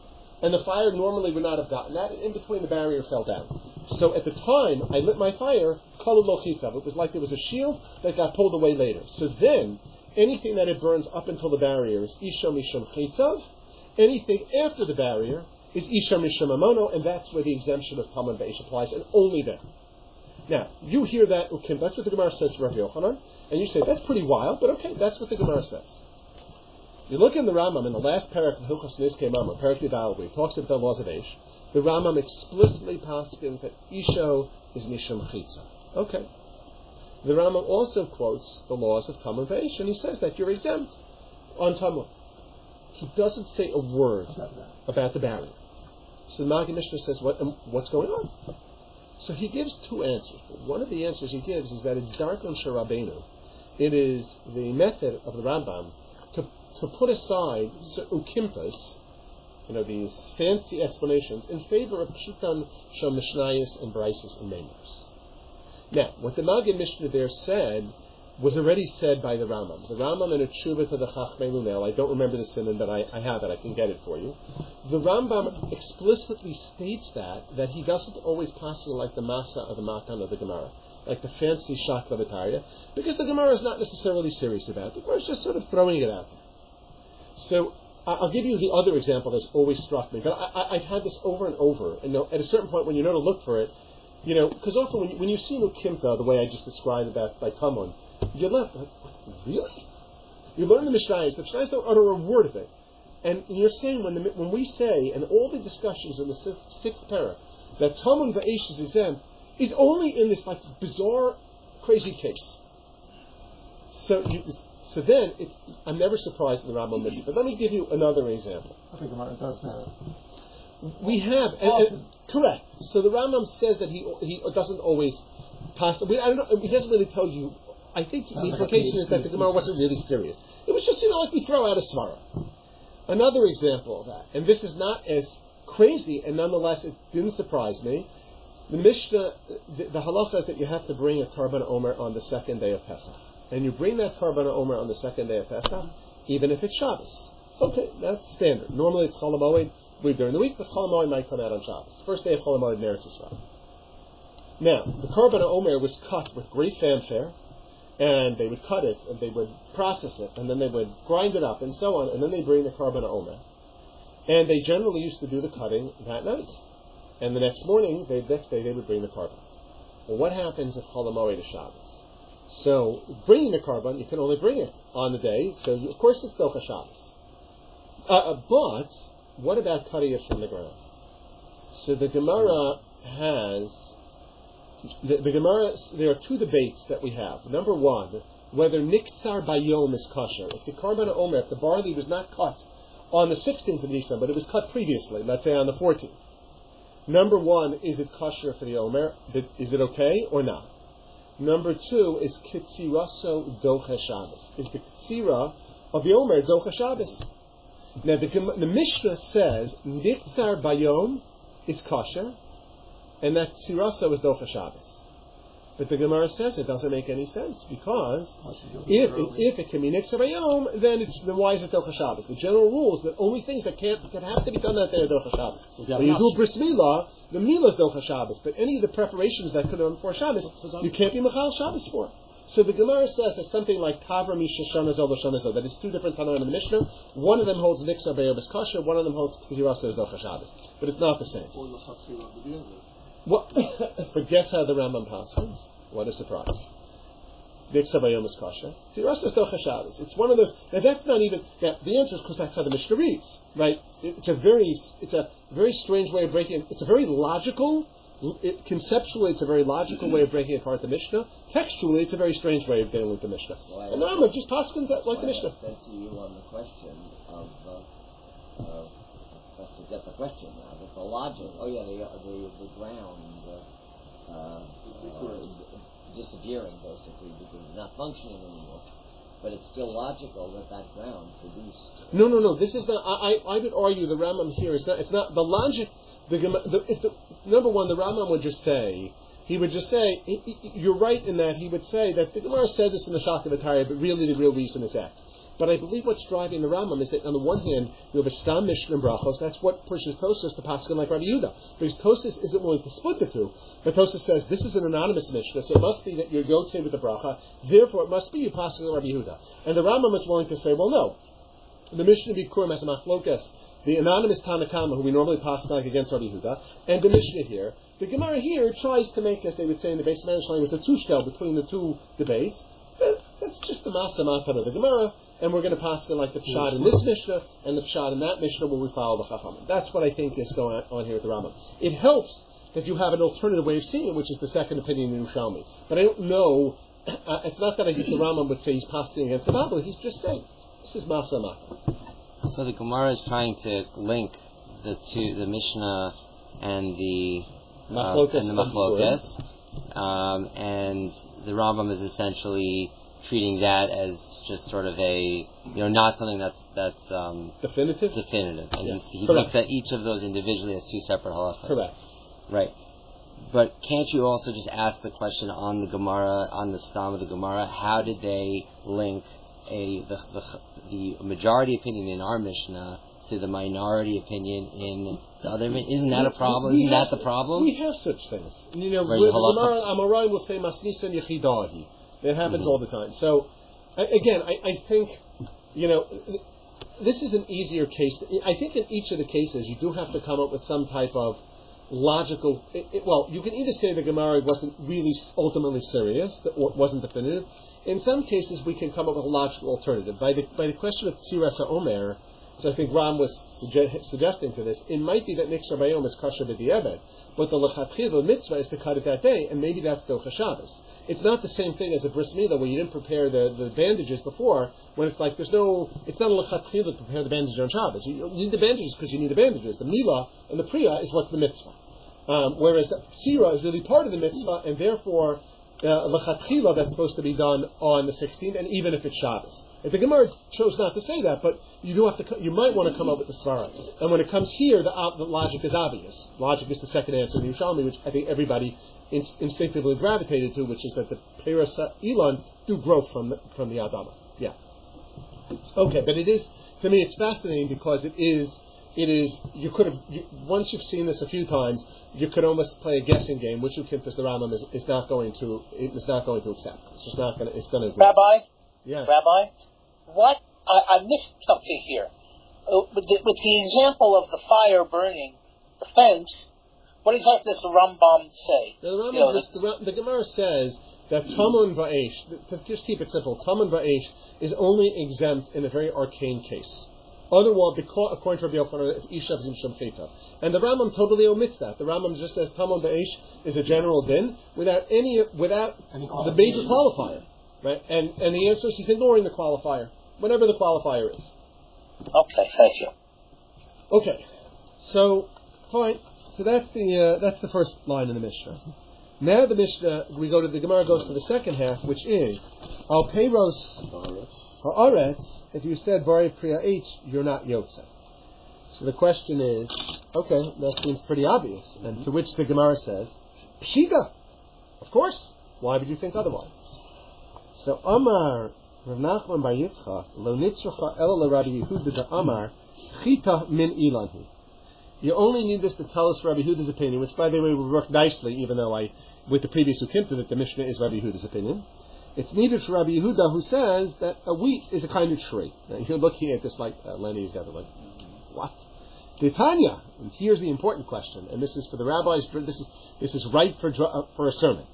and the fire normally would not have gotten that. In between, the barrier fell down. So at the time I lit my fire, kalu lo chitav. It was like there was a shield that got pulled away later. So then, anything that it burns up until the barrier is isha mishum chitav. Anything after the barrier is isha mishum amono, and that's where the exemption of Taman Veish applies, and only then. Now, you hear that, okay, that's what the Gemara says to Rabbi Yochanan, and you say, that's pretty wild, but okay, that's what the Gemara says. You look in the Rambam, in the last parak of Hilchos Nizkei Mamar, parak Yudal, where he talks about the laws of Eish, the Rambam explicitly paskins that Isho is Mishum Chitza. Okay. The Rambam also quotes the laws of Taman Veish, and he says that you're exempt on Taman. He doesn't say a word about the barrier. So the Maggid Mishnah says, what, um, what's going on? So he gives two answers. One of the answers he gives is that it's Darkon Sharabeinu. It is the method of the Rambam to, to put aside certain kimtas, you know, these fancy explanations, in favor of Pshutan Shal Mishnayos and Braisos and Meimos. Now, what the Maggid Mishnah there said was already said by the Rambam. The Rambam in a tshuva to the Chachmei Lunel, I don't remember the simon, but I, I have it, I can get it for you. The Rambam explicitly states that, that he doesn't always pass it like the Masa of the Matan of the Gemara, like the fancy Shak Levitarya, because the Gemara is not necessarily serious about it. The Gemara is just sort of throwing it out there. So, I'll give you the other example that's always struck me, but I, I, I've had this over and over, and at a certain point when you know to look for it, you know, because often when you, when you see Nukimta, the way I just described about by Tamun, you're left like, really? You learn the Mishnayos. The Mishnayos don't utter a word of it. And you're saying, when the, when we say, and all the discussions in the sixth, sixth parak, that Tamun Va'esh is exempt, is only in this like bizarre, crazy case. So you, so then, it, I'm never surprised at the Rambam misses. But let me give you another example. I think it does matter. We have, and, and, correct. So the Rambam says that he he doesn't always pass. I don't know. He doesn't really tell you. I think the implication is that the Gemara wasn't really serious. It was just, you know, like we throw out a svara. Another example of that, and this is not as crazy, and nonetheless it didn't surprise me. The Mishnah, the, the halacha is that you have to bring a Karban Omer on the second day of Pesach. And you bring that Karban Omer on the second day of Pesach, even if it's Shabbos. Okay, that's standard. Normally it's Chol HaMoed, we during the week, but Chol HaMoed might come out on Shabbos. First day of Chol HaMoed in Eretz Yisrael. Now, the Karban Omer was cut with great fanfare, and they would cut it, and they would process it, and then they would grind it up, and so on, and then they bring the Karban Omer. And they generally used to do the cutting that night. And the next morning, the next day, they would bring the Karban. Well, what happens if Chol HaMoed is Shabbos? So, bringing the Karban, you can only bring it on the day, so of course it's Docha Shabbos. Uh, but, what about cutting it from the ground? So the Gemara has... The, the Gemara, there are two debates that we have. Number one, whether Niktzar Bayom is kosher. If the Karban Omer, if the barley was not cut on the sixteenth of Nisan, but it was cut previously, let's say on the fourteenth. Number one, is it kosher for the Omer? Is it okay or not? Number two is Kitziraso Docha Shabbos. Is the Kitzira of the Omer Docha Shabbos? Now the, the Mishnah says Niktzar Bayom is kosher, and that Tziraso is Docha Shabbos. But the Gemara says it doesn't make any sense, because if it, if it can be Niktzar Bayom, then, it's, then why is it Docha Shabbos? The general rule is that only things that can't that have to be done that day are Docha Shabbos. When you do Bris Milah, the Milah is Docha Shabbos, but any of the preparations that could have been for Shabbos, you can't be Machal Shabbos for. So the Gemara says that something like Tavra Misha Shanazo L'Shanazo, that it's two different Tanoim in the Mishnah. One of them holds Niktzar Bayom as kosher, one of them holds Tziraso as Docha Shabbos. But it's not the same. Well, but guess how the Rambam passes? What a surprise. Niktzar Bayom is kosher. Tziraso is Docha Shabbos. It's one of those. Now that's not even. Now the answer is because that's how the Mishnah reads, right? It's a very, it's a very strange way of breaking. It's a very logical. It, conceptually, it's a very logical way of breaking apart the Mishnah. Textually, it's a very strange way of dealing with the Mishnah. Well, and the Rambam just paskins that like the Mishnah. I said to you on the question of. Uh, uh, I forget the question now, but the logic. Oh yeah, the the, the ground uh, uh, disappearing basically because it's not functioning anymore. But it's still logical that that ground produced. No, no, no. This is not. I, I, I would argue the Rambam here is not. It's not the logic. The, the, if the number one, the Rambam would just say. He would just say, he, he, you're right in that he would say that the Gemara said this in the Shach Levitarya, but really the real reason is X. But I believe what's driving the Rambam is that on the one hand, you have a Stam Mishnah and Brachos. That's what pushes Tosfos to Paskin like Rabbi Yehuda. Because Tosfos isn't willing to split the two. But Tosfos says, this is an anonymous Mishnah, so it must be that you're Yotzei with the Bracha. Therefore, it must be you Paskin like Rabbi Yehuda. And the Rambam is willing to say, well, no. The Mishnah Bikurim as a Machlokas, the anonymous Tanakama, who we normally pass like against Rabbi Yehuda, and the Mishnah here, the Gemara here tries to make, as they would say in the base Spanish language, a tushtel between the two debates. But that's just the Masa Matan of the Gemara, and we're going to pass it like the Pshat in this Mishnah, and the Pshat in that Mishnah where we follow the Chachamim. That's what I think is going on here with the Rambam. It helps that you have an alternative way of seeing it, which is the second opinion in Yerushalmi. But I don't know, uh, it's not that I think the Rambam would say he's passing against the Bible, he's just saying, this is Masa Matan. So the Gemara is trying to link the two, the Mishnah and the uh, and the Machlokas, um, and the Rambam is essentially treating that as just sort of a, you know, not something that's that's um, definitive. Definitive, and yeah. he, he looks at each of those individually as two separate halachas. Correct. Right. But can't you also just ask the question on the Gemara, on the stam of the Gemara, how did they link a the the, the majority opinion in our Mishnah to the minority opinion in the other? Isn't that a problem? Isn't that the problem? We have such things. You know, Where with the the Gemara Amorai will say Masnisan Yechidahi. It happens mm-hmm. all the time. So, I, again, I, I think, you know, this is an easier case. I think in each of the cases you do have to come up with some type of logical. It, it, well, you can either say the Gemara wasn't really ultimately serious, that wasn't definitive. In some cases, we can come up with a logical alternative. By the by the question of Tzirasa Omer, so I think Ram was suge- suggesting to this, it might be that Nixar Bayom is Kasher B'di'ebed, but the L'chatchil, the mitzvah, is to cut it that day, and maybe that's Docha Shabbos. It's not the same thing as a bris milah where you didn't prepare the, the bandages before, when it's like there's no, it's not a L'chatchil to prepare the bandages on Shabbos. You need the bandages because you need the bandages. The milah and the priya is what's the mitzvah. Um, whereas the tzira is really part of the mitzvah, and therefore, L'chatchila, uh, that's supposed to be done on the sixteenth, and even if it's Shabbos. If the Gemara chose not to say that, but you do have to, you might want to come up with the svara. And when it comes here, the, uh, the logic is obvious. Logic is the second answer in Yerushalmi, which I think everybody in, instinctively gravitated to, which is that the Peras Elon do grow from the, from the Adama. Yeah. Okay, but it is, to me, it's fascinating because it is, it is, you could have, you, once you've seen this a few times, you could almost play a guessing game, which you think the Rambam is, is not going to, is not going to accept. It's just not going to, it's going to. Rabbi? Yeah. Rabbi? What? I, I missed something here. Uh, with, the, with the example of the fire burning the fence, what exactly does the Rambam say? Now, the, Rambam you know, just, the, the Gemara says that Tamun Va'esh, to just keep it simple, Tamun Va'esh is only exempt in a very arcane case. Otherwise, because, according to Rabbi Yochanan, it's Ishav Zimsham Cheta. And the Rambam totally omits that. The Rambam just says Tamun Va'esh is a general din without any, without any the major qualifier. Right? And and the answer is he's ignoring the qualifier, whatever the qualifier is. Okay, thank you. Okay, so fine. So that's the uh, that's the first line in the Mishnah. Now the Mishnah, we go to the Gemara goes to the second half, which is Al Peiros Haaretz. If you said Bari Priya H, you're not Yotze. So the question is, okay, that seems pretty obvious. And to which the Gemara says, Pshita. Of course. Why would you think otherwise? So Amar Rav Nachman bar Yitzchak lo nitzracha ela Rabbi Yehuda da Amar chita min ilanhi. You only need this to tell us Rabbi Yehuda's opinion, which by the way will work nicely, even though I, with the previous ukimta that the Mishnah is Rabbi Yehuda's opinion. It's needed for Rabbi Yehuda, who says that a wheat is a kind of tree. Now you're looking at this like uh, Lenny's got it like, what? Titania. And here's the important question, and this is for the rabbis. This is this is right for uh, for a sermon.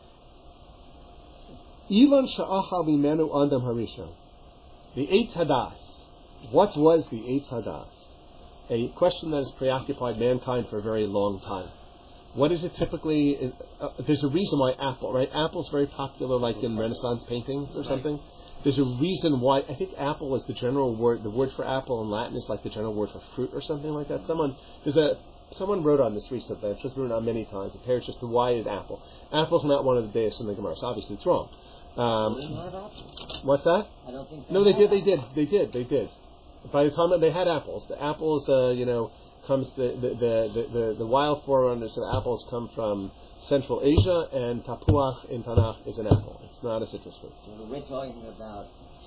Ilan sha'achal mimenu adam harishon. The Eitz Hadas. What was the Eitz Hadas? A question that has preoccupied mankind for a very long time. What is it typically? Uh, there's a reason why apple, right? Apple's very popular, like in Renaissance paintings or something. There's a reason why. I think apple is the general word. The word for apple in Latin is like the general word for fruit or something like that. Someone there's a someone wrote on this recently. I've just written on many times. The pair just the why is apple. Apple's not one of the deis in the Gemara. So obviously it's wrong. Um, what's that? I don't think. No, they did. They did. They did. They did. By the time that they had apples, the apples, uh, you know, comes the the, the the the wild forerunners of apples come from Central Asia, and tapuach in Tanakh is an apple. It's not a citrus fruit. So we're talking about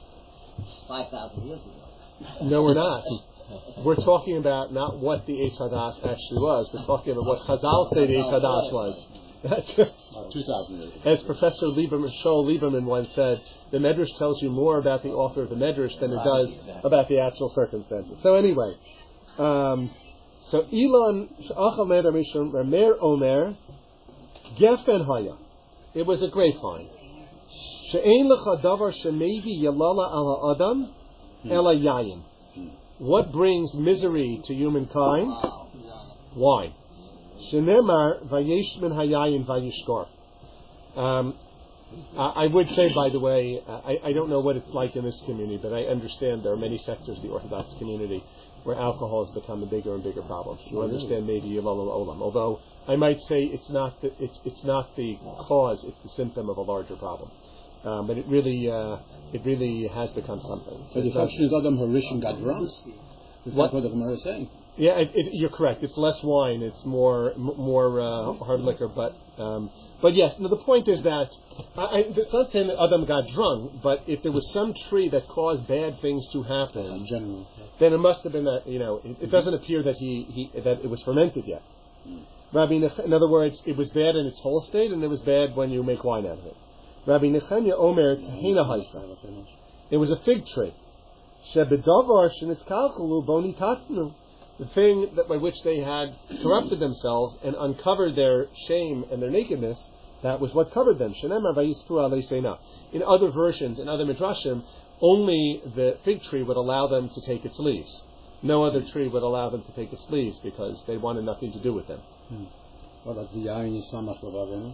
five thousand years ago. No, we're not. We're talking about not what the Eitz Hadas actually was. We're talking about what Chazal say the Eitz Hadas was. That's two thousand years ago. As Professor Lieberman, Shoel Lieberman once said, the Medrash tells you more about the author of the Medrash than it does about the actual circumstances. So anyway, um, so Elon Sh'achal Neder Mishum Ramer Omer Gefen Haya. It was a grapevine. She'ein lecha davar shemevi yalala al ha'adam ela yayin. What brings misery to humankind? Wow. Wine. Shenemar vayesh min hayayin vayishkor. Um, I, I would say, by the way, uh, I, I don't know what it's like in this community, but I understand there are many sectors of the Orthodox community where alcohol has become a bigger and bigger problem. You understand maybe Yilal Olam. Although I might say it's not the, it's it's not the cause, it's the symptom of a larger problem. Um, but it really uh, it really has become something. So the assumption is Adam Harishon got drunk. Is that what the Gemara is saying? Yeah, it, it, you're correct. It's less wine. It's more m- more uh, hard liquor. But um, but yes, no, the point is that I, I, it's not saying that Adam got drunk, but if there was some tree that caused bad things to happen, In general, yeah. then it must have been that, you know, it, it doesn't appear that he, he that it was fermented yet. Mm. Rabbi Nech- in other words, it was bad in its whole state, and it was bad when you make wine out of it. Rabbi Nechemia Omer Tehena Haisa. It was a fig tree. Shebedavar shenitzkalkulu boni tatnu. The thing that by which they had corrupted themselves and uncovered their shame and their nakedness, that was what covered them. Shenemar vayispu alei seina. In other versions, in other midrashim, only the fig tree would allow them to take its leaves. No other tree would allow them to take its leaves because they wanted nothing to do with them. Hmm. What about the yayin yisamach levavenu?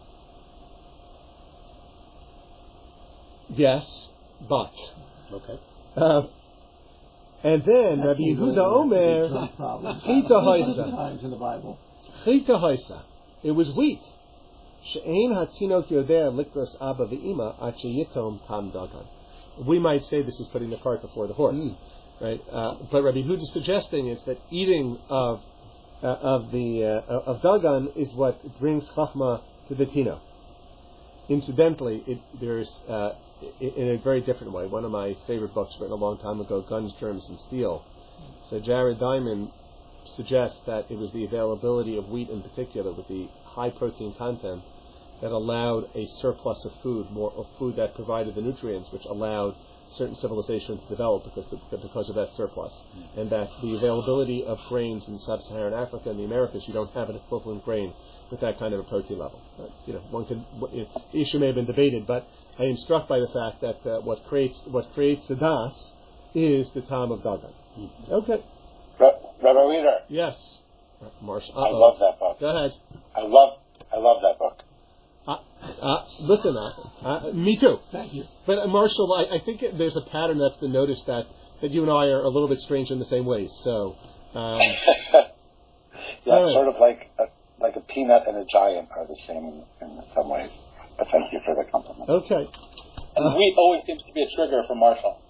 Yes, but. Okay. Uh, and then Rabbi Yehuda Omer, Chita Times in the Bible. Chita Haisa. It was wheat. She'ein hatinok yodeh likros abba ve'ima at sheyitom tam dagan. We might say this is putting the cart before the horse, mm. right? Uh, but Rabbi Yehuda is suggesting is that eating of uh, of the uh, of dagan is what brings chachma to the tino. Incidentally, it, there's uh, in a very different way. One of my favorite books written a long time ago, Guns, Germs, and Steel. So Jared Diamond suggests that it was the availability of wheat in particular with the high protein content that allowed a surplus of food, more of food that provided the nutrients which allowed certain civilizations to develop because of, because of that surplus. Mm. And that the availability of grains in sub-Saharan Africa and the Americas, you don't have an equivalent grain with that kind of a protein level. Right? You know, one can, you know, the issue may have been debated, but I am struck by the fact that uh, what creates what creates the das is the time of dagan. Mm. Okay. Rabbi Weeder. Yes. Marsh. I love that book. Go ahead. I love I love that book. Uh, uh, listen, uh, uh, me too. Thank you. But uh, Marshall, I, I think it, there's a pattern that's been noticed that, that you and I are a little bit strange in the same ways. So, um, yeah, right. Sort of like a, like a peanut and a giant are the same in, in some ways. But thank you for the compliment. Okay. And uh, wheat always seems to be a trigger for Marshall.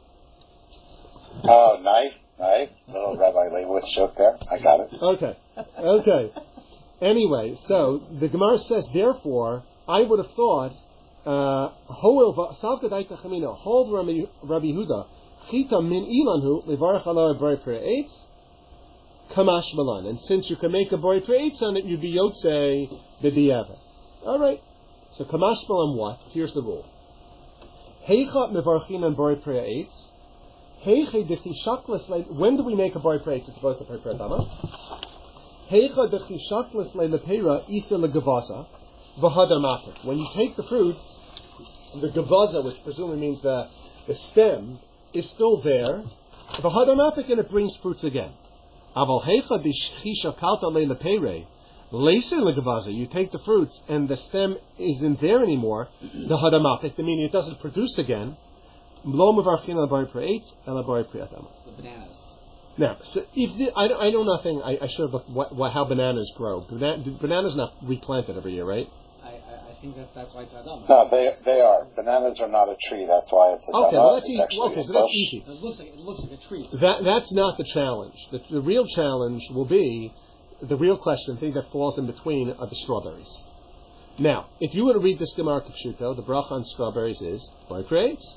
Oh, nice, nice. Little Rabbi Leibowitz joke there. I got it. Okay. Okay. Anyway, so the Gemara says, therefore, I would have thought, Hoel Savkadaita Chamina, hold Rabbi Huda, Chita min ilanhu, levarach ala bori pre'etz, kamash malan. And since you can make a bori pre'etz on it, you'd be yotze b'di'eva. Alright. So kamash malan what? Here's the rule. Heichat mevarchin on bori pre'etz, heiche dechi shakles, when do we make a bori pre'etz? It's supposed to bori pre'etama. Heicha dechi shakles le'lepera isa legavasa. When you take the fruits, the gavaza, which presumably means the, the stem, is still there. V'hadamapik, and it brings fruits again. Aval heicha d'shisha kalta le'lepere, leise legavaza. You take the fruits and the stem isn't there anymore. The hadamapik, meaning it doesn't produce again. Lo mevarchin elabari pre'etz elabari pre'atama. The bananas. Now, so if the, I, I know nothing, I, I should have looked what, what, how bananas grow. Bana, bananas not replanted every year, right? I, I, I think that that's why it's Adam. No, they they are. Bananas are not a tree. That's why it's a okay. Adama. Well, that's it's easy. Okay, so that's easy. It looks like it looks like a tree. That that's not the challenge. The, the real challenge will be the real question. The thing that falls in between are the strawberries. Now, if you were to read this Gemara Kipshuto, the bracha on strawberries is bori pre'etz.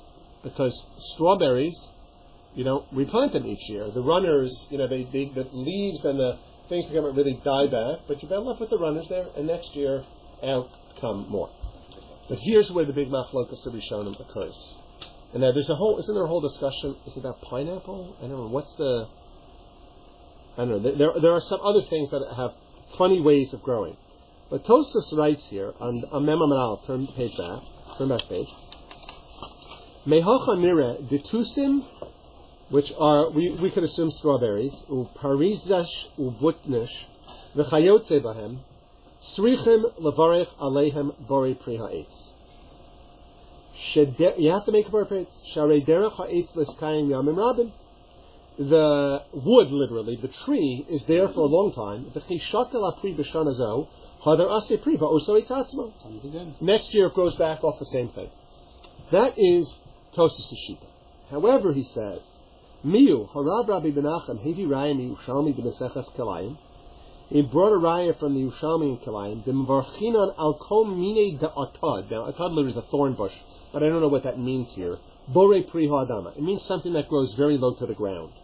because strawberries, you don't replant them each year. The runners, you know, they, they the leaves and the things that come out really die back, but you're better left with the runners there, and next year out come more. But here's where the big machlokas of Rishonim occurs. And now there's a whole, isn't there a whole discussion? Is it about pineapple? I don't know. What's the? I don't know. There, there are some other things that have funny ways of growing. But Tosfos writes here on on Mem Amud Aleph, turn page back, turn back page. Mehocha nire ditusim, which are we, we could assume strawberries, u parizash u butnish, v'chayotze bahem, srichim levarech aleihem bori pri ha'etz. You have to make a bori pri ha'etz. Sharei derech ha'etz l'skayim yamim rabim. The wood, literally, the tree, is there for a long time. V'chishakel apri b'shana zo, hadar ase pri va'oso etzatzmo. Next year it grows back off the same thing. That is Tosfos' shita. However, he says, Miu harav Rabbi Benacham hevi raya mi Yerushalmi b'Meseches Kelayim. He brought a raya from the Yerushalmi in Kelayim. B'mvarchinan al kol mine da'atad. Now, atad literally is a thorn bush, but I don't know what that means here. Bore pri ha'adama. It means something that grows very low to the ground.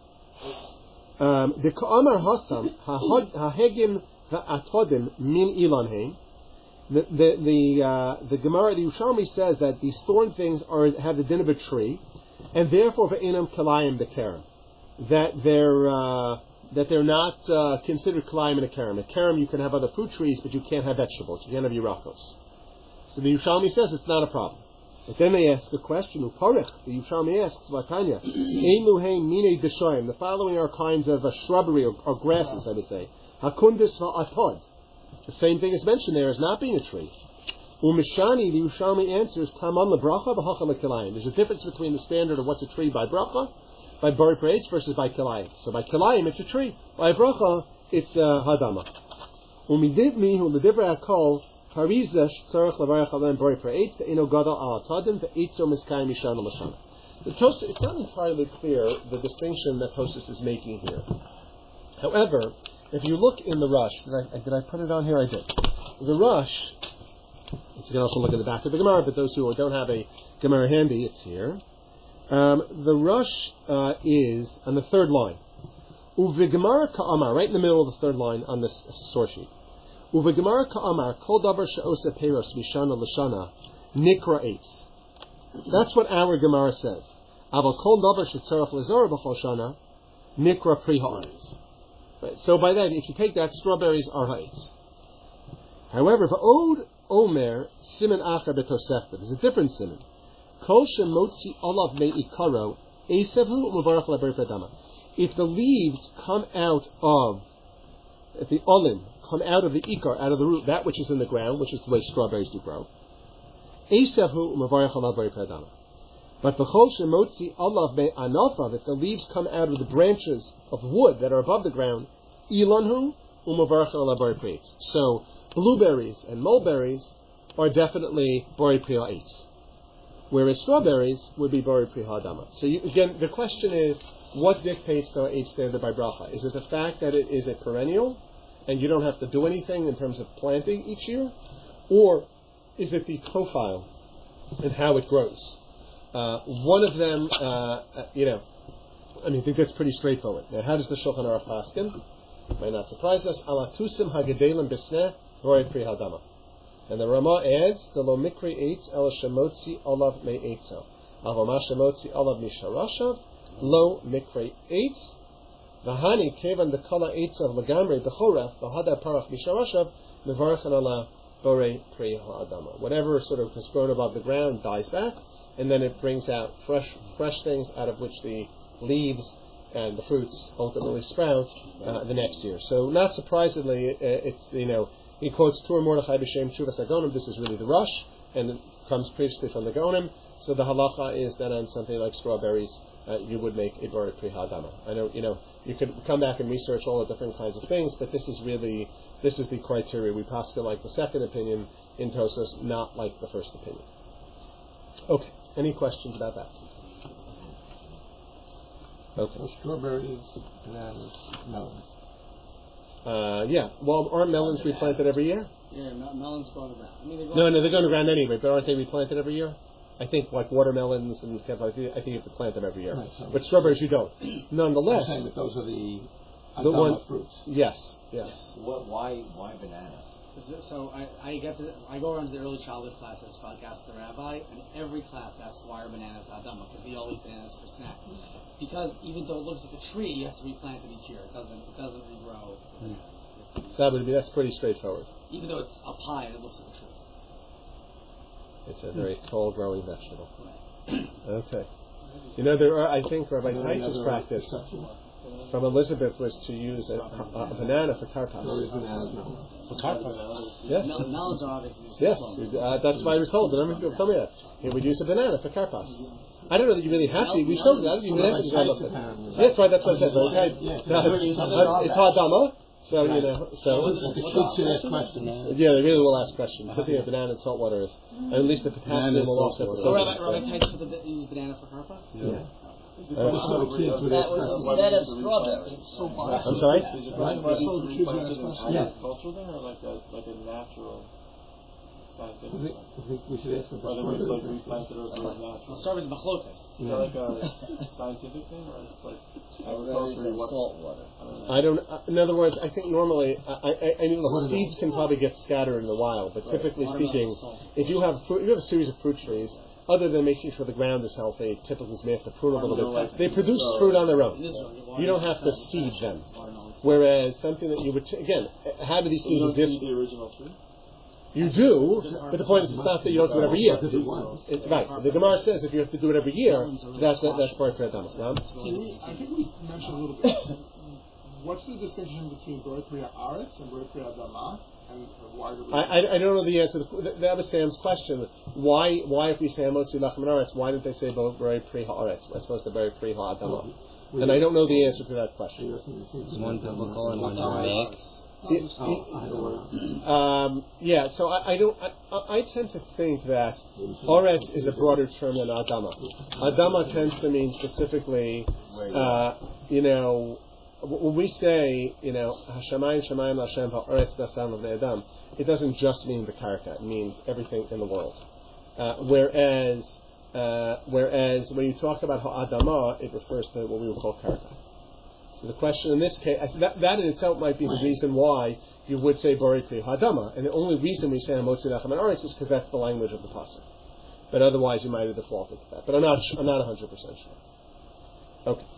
Um, the ka'amar hasam hahegim va'atodim min ilan heim. The the the, uh, the Gemara, the Yerushalmi says that these thorn things are have the din of a tree, and therefore ve'enam kalayim b'kerem, that they're uh, that they're not uh, considered kalayim in a kerem. A kerem you can have other fruit trees, but you can't have vegetables. You can't have yirakos. So the Yerushalmi says it's not a problem. But then they ask the question, uparich. The Yerushalmi asks, Vatanya, emu heim mine deshoyim. The following are kinds of uh, shrubbery or, or grasses, I would say. Hakundis va'atod. The same thing is mentioned there as not being a tree. Umishani, the Yerushalmi answers, Taman lebracha v'hacha lekilayim. There's a difference between the standard of what's a tree by bracha, by bori pri ha'etz, versus by kilayim. So by kilayim, it's a tree. By bracha, it's uh, hadama. Umidivmi hu ledivra hakol harizash tzarech levarech alem bori pri ha'etz te'ino gadol al atadim ve'etzo miskayim mishana l'shana. The Tosfos, it's not entirely clear the distinction that Tosfos is making here. However, if you look in the Rush, did I, did I put it on here? I did. The Rush, you can also look at the back of the Gemara, but those who don't have a Gemara handy, it's here. Um, the Rush uh, is on the third line. Uvigemara ka'amar, right in the middle of the third line on this source sheet. Uvigemara ka'amar, kol davar she'osa peiros mishana l'shana, nikra eitz. That's what our Gemara says. Aval kol davar she'tzarech l'zorah b'chol shana, nikra pri ha'aretz. Right. So by that, if you take that, strawberries are ha'etz. However, v'od omer siman achar betosefta. There's a different siman. Kol shemotzi olav me'ikaro esevhu u'mavarach le'beri pradama. If the leaves come out of, if the olim come out of the ikar, out of the root, that which is in the ground, which is the way strawberries do grow, esevhu u'mavarach le'beri pradama. But b'chol shemotzi olav me'anofav, if the leaves come out of the branches of wood that are above the ground, ilanhu u'mavarach le'beri pri ha'etz. So blueberries and mulberries are definitely bori pri ha'etz, whereas strawberries would be bori pri ha'adama. So you, again, the question is, what dictates the ha'etz standard by bracha? Is it the fact that it is a perennial and you don't have to do anything in terms of planting each year, or is it the profile and how it grows? Uh, one of them, uh, you know, I mean, I think that's pretty straightforward. Now, how does the Shulchan Aruch paskin? Might not surprise us. Alatusim hagedelim bisneh bori pri ha'adama. And the Rama adds, the lo mikri eitz el shemotzi olav me'etzo. Avama shemotzi olav misharashav, lo mikri eitz. V'hani kevan the kala eitzav legamri b'choref, v'hada parach misharashav, mevarachan ala bori pri ha'adama. Whatever sort of has grown above the ground dies back, and then it brings out fresh fresh things out of which the leaves and the fruits ultimately sprout uh, the next year. So not surprisingly, it's, you know, he quotes Tur Mordechai b'Shem Tshuvas HaGonim. This is really the Rush, and it comes previously from the Gonim. So the halacha is that on something like strawberries, uh, you would make a bori pri ha'adama. I know, you know, you could come back and research all the different kinds of things, but this is really, this is the criteria. We pass it like the second opinion in Tosfos, not like the first opinion. Okay, any questions about that? Okay. So strawberries, bananas, melons. Uh, yeah. Well, aren't melons replanted every year? Yeah, mel- melons go on the ground. I mean, they go No, no, they're going to ground anyway, but aren't they replanted every year? I think like watermelons and stuff like that, I think you have to plant them every year. Right, so- But strawberries you don't. Nonetheless, I'm saying that those are the the Adama one fruits. yes, yes. What, why, why bananas? So I, I get to, I go around to the early childhood classes, podcast the rabbi, and every class asks why are bananas adama, because we all eat bananas for snack. Because even though it looks like a tree, you have to replant it each year. It doesn't it doesn't regrow bananas. So that would be that's pretty straightforward. Even though it's a pie and it looks like a tree. It's a very tall growing vegetable. Okay. You know there are I think Rabbi Teitz's practice from Elizabeth was to use a, a, a banana for karpas. For karpas? Yes. Mel- melons are obviously used Yes, as well. uh, that's why I was told. The number of people tell me that. He would use a banana for karpas. I don't know that you really have to. We showed that. You have to develop it. Yes, right. That's what I said. Okay. No, it's hadama. So you know. So yeah, they really will ask questions. Putting a banana in salt water is, at least the potassium will offset the So Rabbi, sodium. Rabbi Teitz put the, use banana for karpa? Yeah. That was instead of strawberry. I'm sorry? Is it Right. right? So the kids are gonna ask Yeah. questions. Cultural thing or like a like a natural scientific I think, thing? I think we should ask the Whether it's like replanted or if it's natural. Well, strawberries are machlotes. Is that like a scientific thing or it's like Strawberries agriculture? and What? salt water. I don't. Uh, in other words, I think normally, I, I, I know the seeds can probably get scattered in the wild, but typically speaking, if you have fruit, you have a series of fruit trees. Other than making sure the ground is healthy, typically you may have to prune a little bit. They produce fruit on their own. You don't have to seed them. Whereas something that you would, t- again, how do these So you things don't exist? see the original tree? You do, but the point is it's not that you don't do it every year. It's right. The Gemara says if you have to do it every year, that's that's part of Adama. Can we, I think we mentioned a little bit. What's the distinction between Borei Priya Aretz and Borei Priya Adama? And why do we I, I, I don't know the answer. That was Sam's question. Why why if we say Hamotzi Lachem Haaretz, why didn't they say Borei Pri Haaretz as opposed to Borei Pri Ha'adama? And I don't know the answer to that question. It's one biblical and one Aramaic. Um, yeah, so I, I don't. I, I tend to think that Oretz is a broader term than Adama. Adama tends to mean specifically, uh, you know, when we say, you know, Hashemayim Shemayim Hashem Ha'oretz Dasam of Adam, it doesn't just mean the karka. It means everything in the world. Uh, whereas, uh, whereas when you talk about Ha'adama, it refers to what we would call karka. So the question in this case, that, that in itself might be the reason why you would say Borei Pri Ha'adama, and the only reason we say Hamotzi Lachem Haaretz is because that's the language of the pasuk. But otherwise, you might have defaulted to that. But I'm not. I'm not one hundred percent sure. Okay.